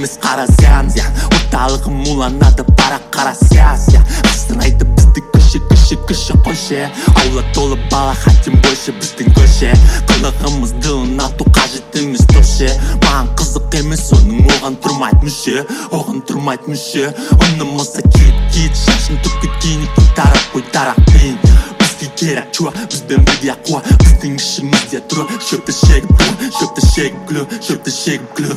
емес қара зиян орталығым уланады бара қара сиясия қыстырайды бізді кіші қойшы аула толы бала хотим больше біздің көше қылығымызды ұнату қажет емес тошы маған қызық емес оның оған тұрмайды мүше ұнамаса киіт шашын түкіт кейінекті тарақ қой тарақ бейін бізге керек чуа бізбен бірге қуа біздің ішімізде тұр шөпті шегіп күлу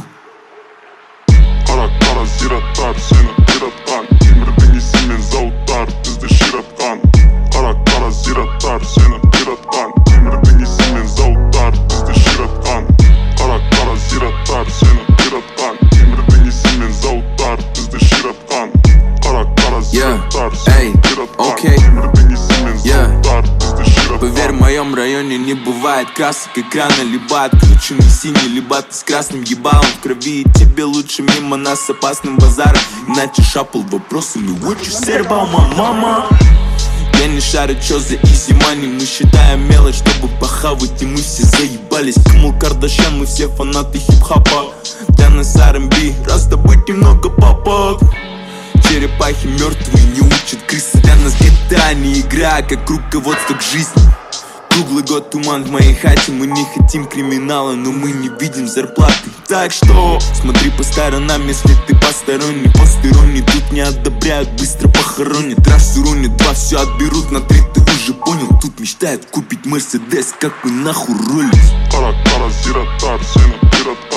Қара зираттар сені қиратқан темірдің исі мен зауыттар бізді ширатқан Қара зираттар сені қиратқан темірдің исі мен зауыттар бізді ширатқан Қара зираттар сені қиратқан темірдің исі мен зауыттар бізді ширатқан Қара зираттар сені қиратқан темірдің исі мен зауыттар бізді ширатқан Поверь, в моем районе не бывает красок экрана. Либо отключенный синий, либо ты с красным ебалом в крови. И тебе лучше мимо нас с опасным базаром. Иначе шапал вопросами What you said about my mama? Я не шарю, чё за easy money. Мы считаем мелочь, чтобы похавать, и мы все заебались. Камил Кардашьян, мы все фанаты хип-хопа. Для нас R&B, раздобыть немного попок. Черепахи мертвые не учат крысы. Для нас GTA не игра, как руководство к жизни. Круглый год туман в моей хате. Мы не хотим криминала, но мы не видим зарплаты. Так что смотри по сторонам, если ты посторонний. Тут не одобряют, быстро похоронят. Раз уронят, два все отберут, на три ты уже понял. Тут мечтают купить Мерседес, как вы нахуй роллись. Қара зираттар сені қиратқан